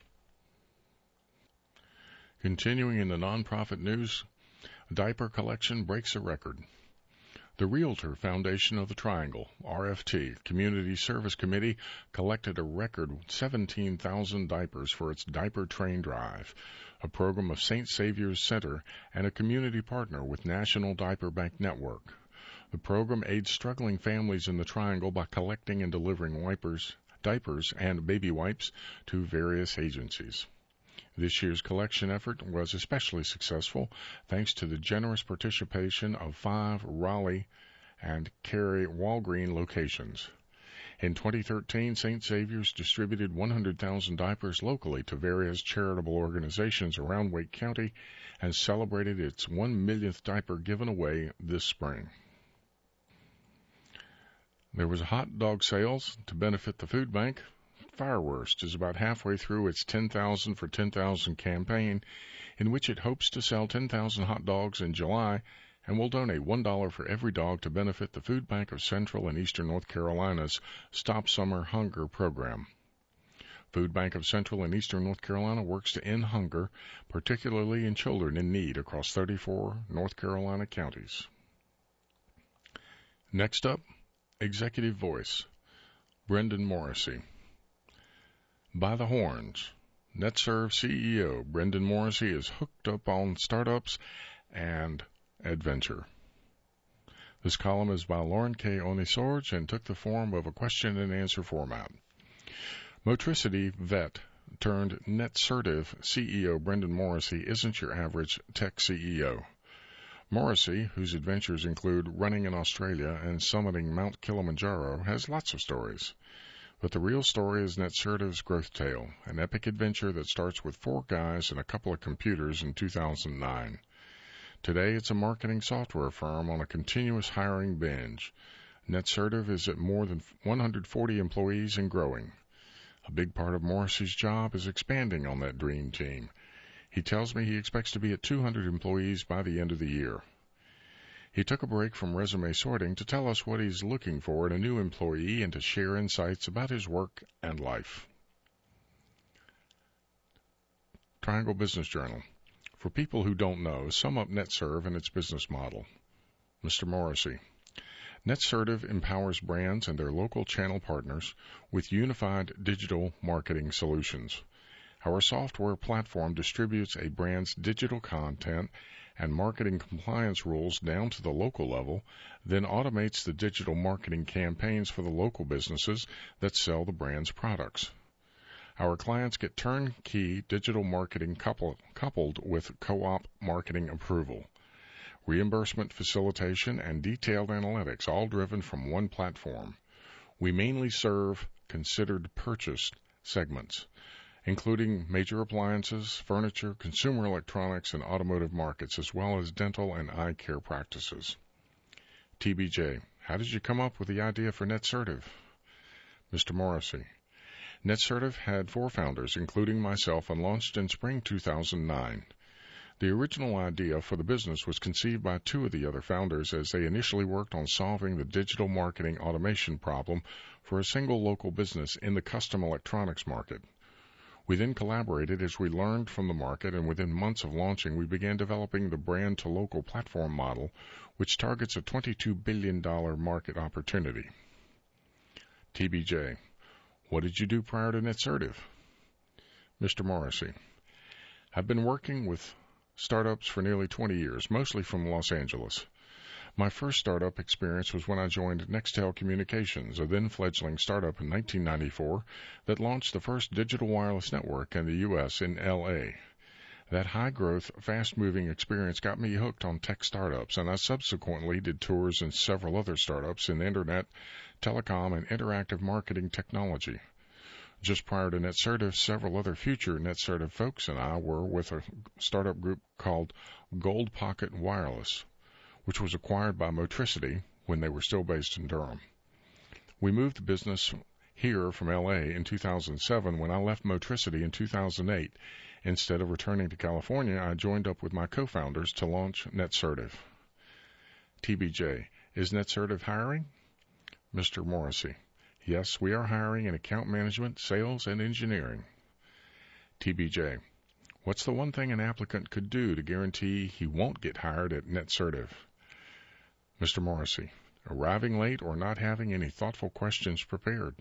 Continuing in the nonprofit news, diaper collection breaks a record. The Realtor Foundation of the Triangle, R F T, Community Service Committee, collected a record seventeen thousand diapers for its Diaper Train Drive, a program of Saint Saviour's Center and a community partner with National Diaper Bank Network. The program aids struggling families in the Triangle by collecting and delivering wipers, diapers, and baby wipes to various agencies. This year's collection effort was especially successful thanks to the generous participation of five Raleigh and Cary Walgreen locations. In twenty thirteen, Saint Saviour's distributed one hundred thousand diapers locally to various charitable organizations around Wake County and celebrated its one millionth diaper given away this spring. There was a hot dog sales to benefit the food bank. Firewurst is about halfway through its ten thousand for ten thousand campaign, in which it hopes to sell ten thousand hot dogs in July and will donate one dollar for every dog to benefit the Food Bank of Central and Eastern North Carolina's Stop Summer Hunger program. Food Bank of Central and Eastern North Carolina works to end hunger, particularly in children in need across thirty-four North Carolina counties. Next up, Executive Voice, Brendan Morrissey. By the horns, NetServe C E O Brendan Morrissey is hooked up on startups and adventure. This column is by Lauren K. Onisorge and took the form of a question and answer format. Motricity vet turned NetSertive C E O Brendan Morrissey isn't your average tech C E O. Morrissey, whose adventures include running in Australia and summiting Mount Kilimanjaro, has lots of stories. But the real story is NetSertive's growth tale, an epic adventure that starts with four guys and a couple of computers in two thousand nine. Today, it's a marketing software firm on a continuous hiring binge. NetSertive is at more than one hundred forty employees and growing. A big part of Morrissey's job is expanding on that dream team. He tells me he expects to be at two hundred employees by the end of the year. He took a break from resume sorting to tell us what he's looking for in a new employee and to share insights about his work and life. Triangle Business Journal. For people who don't know, sum up NetServe and its business model. Mister Morrissey. NetSertive empowers brands and their local channel partners with unified digital marketing solutions. Our software platform distributes a brand's digital content and marketing compliance rules down to the local level, then automates the digital marketing campaigns for the local businesses that sell the brand's products. Our clients get turnkey digital marketing coupled, coupled with co-op marketing approval, reimbursement facilitation, and detailed analytics, all driven from one platform. We mainly serve considered purchased segments, including major appliances, furniture, consumer electronics, and automotive markets, as well as dental and eye care practices. T B J, how did you come up with the idea for NetSertive? Mister Morrissey, NetCertive had four founders, including myself, and launched in spring two thousand nine. The original idea for the business was conceived by two of the other founders as they initially worked on solving the digital marketing automation problem for a single local business in the custom electronics market. We then collaborated as we learned from the market, and within months of launching, we began developing the brand-to-local platform model, which targets a twenty-two billion dollars market opportunity. T B J, what did you do prior to NetCertive? Mister Morrissey, I've been working with startups for nearly twenty years, mostly from Los Angeles. My first startup experience was when I joined Nextel Communications, a then-fledgling startup in nineteen ninety-four that launched the first digital wireless network in the U S in L A. That high-growth, fast-moving experience got me hooked on tech startups, and I subsequently did tours in several other startups in Internet, telecom, and interactive marketing technology. Just prior to NetCertive, several other future NetCertive folks and I were with a startup group called Gold Pocket Wireless, which was acquired by Motricity when they were still based in Durham. We moved the business here from L A in two thousand seven when I left Motricity in two thousand eight. Instead of returning to California, I joined up with my co-founders to launch NetCertive. T B J, is NetCertive hiring? Mister Morrissey, yes, we are hiring in account management, sales, and engineering. T B J, what's the one thing an applicant could do to guarantee he won't get hired at NetCertive? Mister Morrissey, arriving late or not having any thoughtful questions prepared.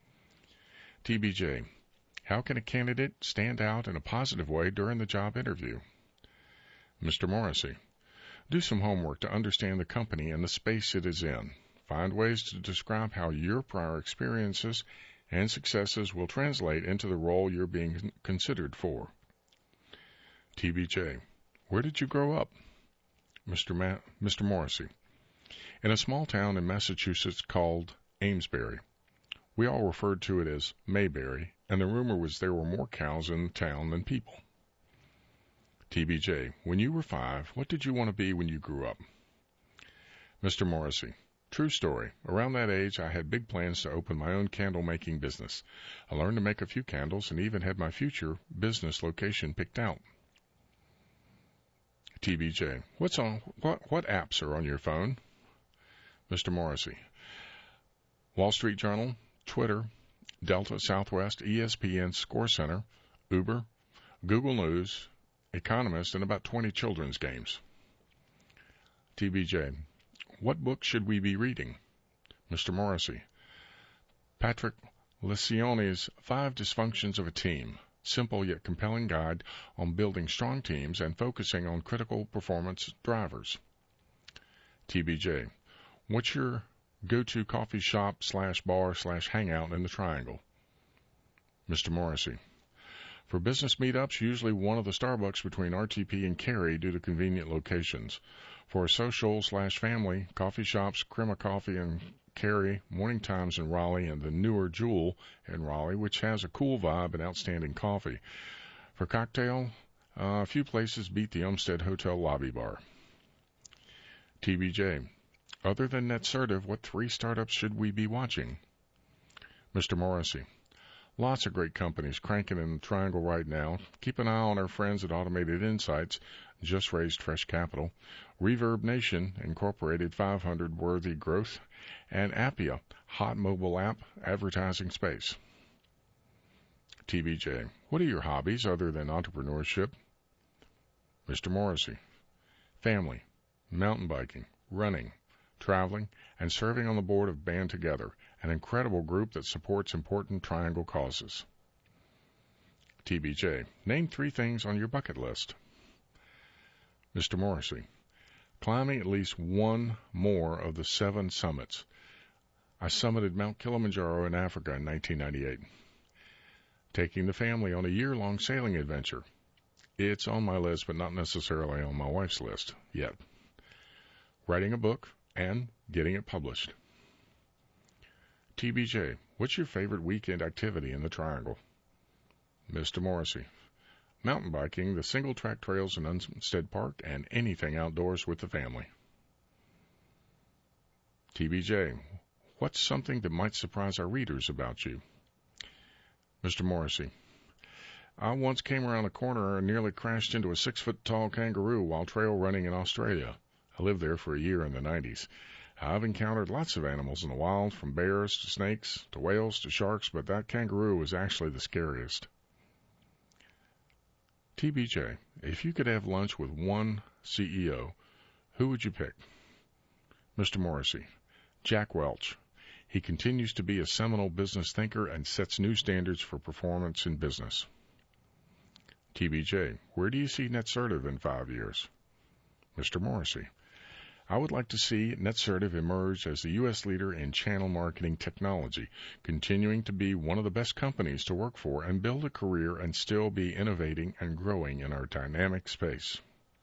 T B J, how can a candidate stand out in a positive way during the job interview? Mister Morrissey, do some homework to understand the company and the space it is in. Find ways to describe how your prior experiences and successes will translate into the role you're being considered for. T B J, where did you grow up? Mister Ma- Mister Morrissey, in a small town in Massachusetts called Amesbury. We all referred to it as Mayberry, and the rumor was there were more cows in the town than people. T B J, when you were five, what did you want to be when you grew up? Mister Morrissey, true story. Around that age, I had big plans to open my own candle-making business. I learned to make a few candles and even had my future business location picked out. T B J, what's on, what, what apps are on your phone? Mister Morrissey, Wall Street Journal, Twitter, Delta, Southwest, E S P N, Score Center, Uber, Google News, Economist, and about twenty children's games. T B J, what book should we be reading? Mister Morrissey, Patrick Lencioni's Five Dysfunctions of a Team, simple yet compelling guide on building strong teams and focusing on critical performance drivers. T B J, what's your go-to coffee shop slash bar slash hangout in the Triangle? Mister Morrissey, for business meetups, usually one of the Starbucks between R T P and Cary due to convenient locations. For a social slash family, coffee shops, Crema Coffee in Cary, Morning Times in Raleigh, and the newer Jewel in Raleigh, which has a cool vibe and outstanding coffee. For cocktail, uh, a few places beat the Umstead Hotel lobby bar. T B J, other than NetCertive, what three startups should we be watching? Mister Morrissey, lots of great companies cranking in the Triangle right now. Keep an eye on our friends at Automated Insights, just raised fresh capital, Reverb Nation, Incorporated five hundred worthy growth, and Appia, hot mobile app advertising space. T B J, what are your hobbies other than entrepreneurship? Mister Morrissey, family, mountain biking, running, traveling, and serving on the board of Band Together, an incredible group that supports important Triangle causes. T B J, name three things on your bucket list. Mister Morrissey, climbing at least one more of the seven summits. I summited Mount Kilimanjaro in Africa in nineteen ninety-eight. Taking the family on a year-long sailing adventure. It's on my list, but not necessarily on my wife's list yet. Writing a book and getting it published. T B J, what's your favorite weekend activity in the Triangle? Mister Morrissey, mountain biking, the single-track trails in Umstead Park, and anything outdoors with the family. T B J, what's something that might surprise our readers about you? Mister Morrissey. I once came around a corner and nearly crashed into a six-foot-tall kangaroo while trail running in Australia. I lived there for a year in the nineties. I've encountered lots of animals in the wild, from bears to snakes to whales to sharks, but that kangaroo was actually the scariest. T B J, if you could have lunch with one C E O, who would you pick? Mister Morrissey. Jack Welch. He continues to be a seminal business thinker and sets new standards for performance in business. T B J, where do you see NetCertive in five years? Mister Morrissey. I would like to see NetCertive emerge as the U S leader in channel marketing technology, continuing to be one of the best companies to work for and build a career and still be innovating and growing in our dynamic space.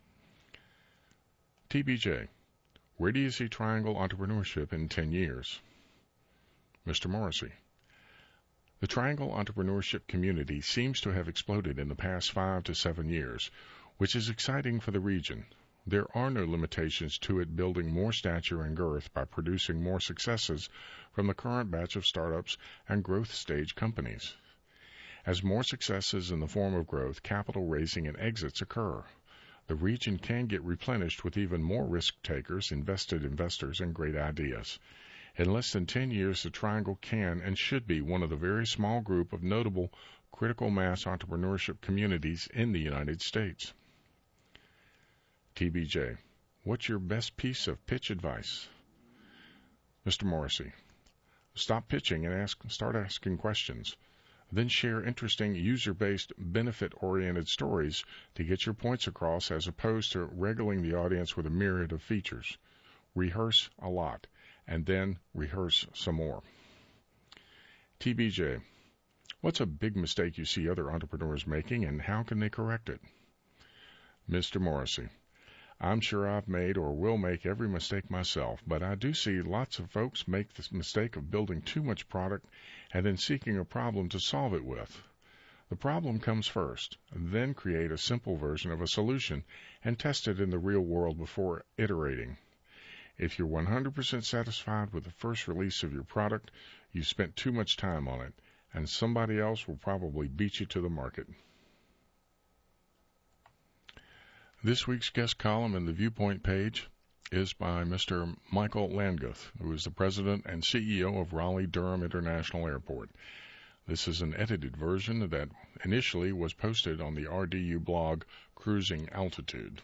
T B J, where do you see Triangle Entrepreneurship in ten years? Mister Morrissey. The Triangle Entrepreneurship community seems to have exploded in the past five to seven years, which is exciting for the region. There are no limitations to it building more stature and girth by producing more successes from the current batch of startups and growth stage companies. As more successes in the form of growth, capital raising, and exits occur, the region can get replenished with even more risk takers, invested investors, and great ideas. In less than ten years, the Triangle can and should be one of the very small group of notable critical mass entrepreneurship communities in the United States. T B J, what's your best piece of pitch advice? Mister Morrissey, stop pitching and ask, start asking questions. Then share interesting, user-based, benefit-oriented stories to get your points across as opposed to regaling the audience with a myriad of features. Rehearse a lot, and then rehearse some more. T B J, what's a big mistake you see other entrepreneurs making, and how can they correct it? Mister Morrissey, I'm sure I've made or will make every mistake myself, but I do see lots of folks make the mistake of building too much product and then seeking a problem to solve it with. The problem comes first, then create a simple version of a solution and test it in the real world before iterating. If you're one hundred percent satisfied with the first release of your product, you've spent too much time on it, and somebody else will probably beat you to the market. This week's guest column in the Viewpoint page is by Mister Michael Landguth, who is the president and C E O of Raleigh-Durham International Airport. This is an edited version that initially was posted on the R D U blog Cruising Altitude.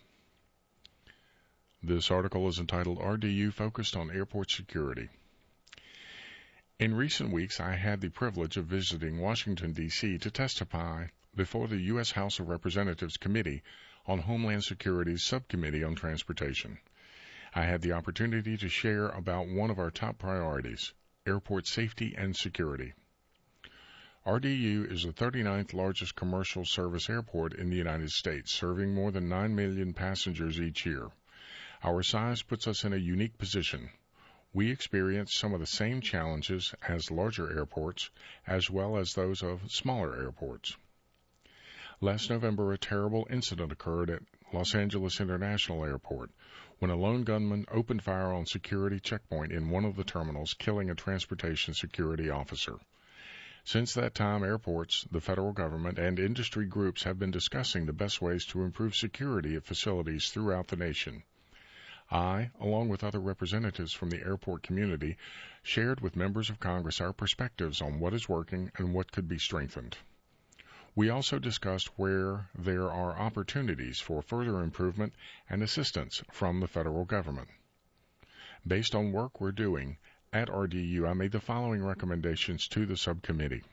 This article is entitled R D U Focused on Airport Security. In recent weeks, I had the privilege of visiting Washington, D C to testify before the U S House of Representatives Committee on Homeland Security's Subcommittee on Transportation. I had the opportunity to share about one of our top priorities, airport safety and security. R D U is the thirty-ninth largest commercial service airport in the United States, serving more than nine million passengers each year. Our size puts us in a unique position. We experience some of the same challenges as larger airports, as well as those of smaller airports. Last November, a terrible incident occurred at Los Angeles International Airport when a lone gunman opened fire on security checkpoint in one of the terminals, killing a transportation security officer. Since that time, airports, the federal government, and industry groups have been discussing the best ways to improve security at facilities throughout the nation. I, along with other representatives from the airport community, shared with members of Congress our perspectives on what is working and what could be strengthened. We also discussed where there are opportunities for further improvement and assistance from the federal government. Based on work we're doing at R D U, I made the following recommendations to the subcommittee.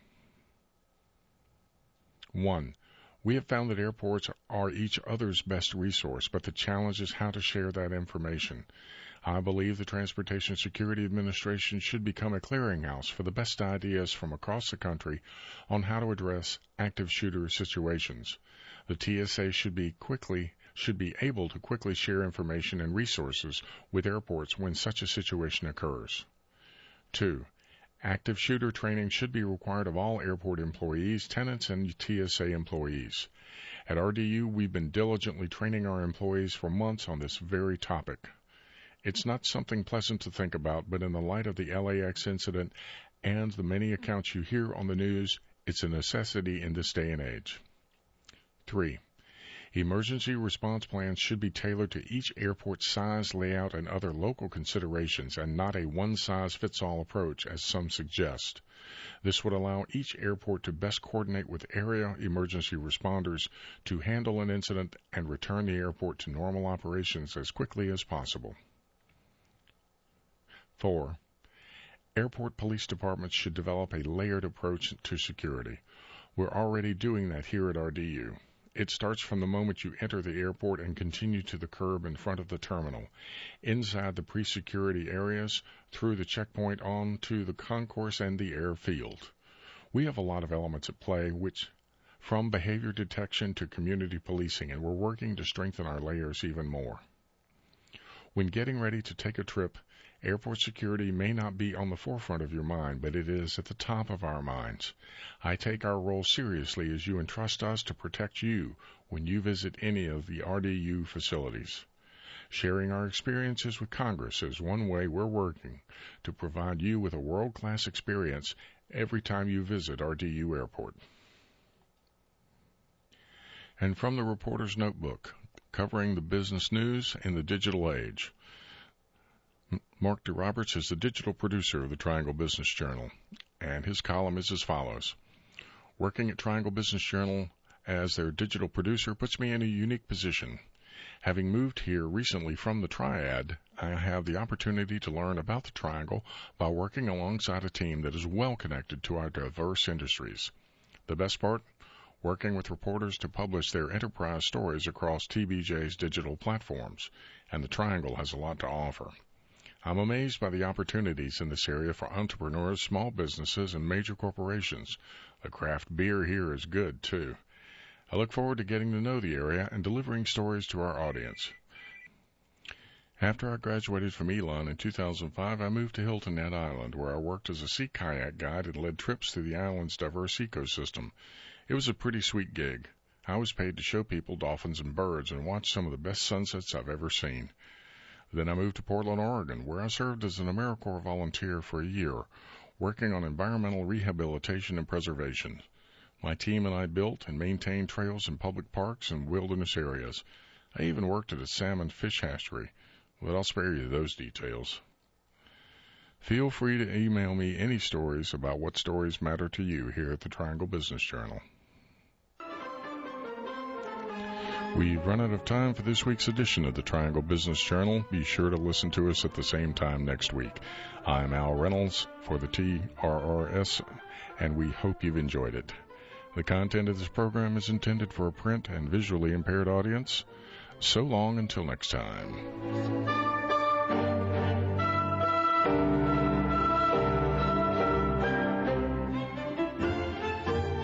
One, we have found that airports are each other's best resource, but the challenge is how to share that information. I believe the Transportation Security Administration should become a clearinghouse for the best ideas from across the country on how to address active shooter situations. The T S A should be quickly should be able to quickly share information and resources with airports when such a situation occurs. Two, active shooter training should be required of all airport employees, tenants, and T S A employees. At R D U, we've been diligently training our employees for months on this very topic. It's not something pleasant to think about, but in the light of the L A X incident and the many accounts you hear on the news, It's a necessity in this day and age. Three, emergency response plans should be tailored to each airport's size, layout, and other local considerations, and not a one-size-fits-all approach, as some suggest. This would allow each airport to best coordinate with area emergency responders to handle an incident and return the airport to normal operations as quickly as possible. Four, airport police departments should develop a layered approach to security. We're already doing that here at R D U. It starts from the moment you enter the airport and continue to the curb in front of the terminal, inside the pre-security areas, through the checkpoint on to the concourse and the airfield. We have a lot of elements at play, which from behavior detection to community policing, and we're working to strengthen our layers even more. When getting ready to take a trip, airport security may not be on the forefront of your mind, but it is at the top of our minds. I take our role seriously as you entrust us to protect you when you visit any of the R D U facilities. Sharing our experiences with Congress is one way we're working to provide you with a world-class experience every time you visit R D U Airport. And from the Reporter's Notebook, covering the business news in the digital age. Mark DeRoberts is the digital producer of the Triangle Business Journal, and his column is as follows. Working at Triangle Business Journal as their digital producer puts me in a unique position. Having moved here recently from the Triad, I have the opportunity to learn about the Triangle by working alongside a team that is well connected to our diverse industries. The best part? Working with reporters to publish their enterprise stories across T B J's digital platforms, and the Triangle has a lot to offer. I'm amazed by the opportunities in this area for entrepreneurs, small businesses, and major corporations. The craft beer here is good, too. I look forward to getting to know the area and delivering stories to our audience. After I graduated from Elon in two thousand five, I moved to Hilton Head Island, where I worked as a sea kayak guide and led trips through the island's diverse ecosystem. It was a pretty sweet gig. I was paid to show people dolphins and birds and watch some of the best sunsets I've ever seen. Then I moved to Portland, Oregon, where I served as an AmeriCorps volunteer for a year, working on environmental rehabilitation and preservation. My team and I built and maintained trails in public parks and wilderness areas. I even worked at a salmon fish hatchery, but I'll spare you those details. Feel free to email me any stories about what stories matter to you here at the Triangle Business Journal. We've run out of time for this week's edition of the Triangle Business Journal. Be sure to listen to us at the same time next week. I'm Al Reynolds for the T R R S, and we hope you've enjoyed it. The content of this program is intended for a print and visually impaired audience. So long until next time.